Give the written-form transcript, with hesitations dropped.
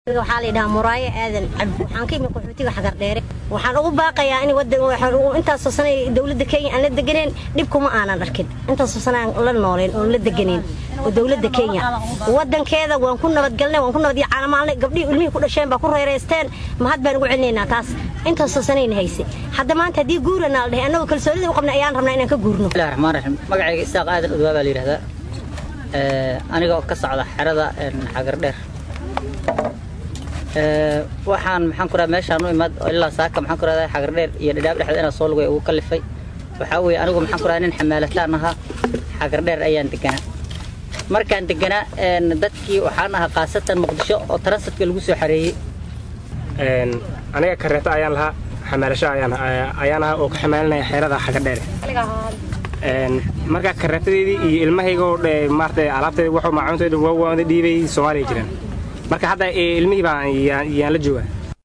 waxaa la yiraahdaa Muraaya Aadan Cabdi waxaan ka imid qaxootiga xagar dheere waxaan ugu baaqayaa in wadan waxaan intaas oo sanay dawladda Kenya aan la deganeen dib kuma aanan arkin intaas oo sanay la nooleen oo la deganeen oo dawladda Kenya wadankeeda waan ku nabad galnay waan ku nabad caalamaalnay gabdhii ilmihii ku dhasheen baa ku reereysteen ma had baan ugu celinaynaa taas intaas oo sanay haysay hadda maanta hadii guurana la dhahay annagu kalsoonida u qabnay ayaan rabnaa inaan ka guurno Bismillahir Rahmaanir Rahiim magacayga Isaaq Aadan Udwaa baa la yiraahdaa aniga oo ka socda xerada xagar dheer waxaan maxaan ku raadnaa meeshaan u imaad ilaa saaka maxaan ku raadnaa xagar dheer iyo dhadhaab dhexda inaan soo lugay ugu kalifay waxa weeye anigu maxaan ku raadnaa in xamaalataan aha xagar dheer ayaan deganaa markaan deganaa dadkii waxaan ahaa qaasatan Muqdisho oo transitka lagu soo xareeyay aniga kareeto ayaan lahaa xamaalasho ayaan ahaa oo ka xamaalinaya xeerada xagar dheer marka kareetadeedii iyo ilmahayga oo maartay alaabteeda wuxuu maacuunteeda waa dhiibay Soomaaliya jiraan marka hadda ilmihii baan yaan la joogaa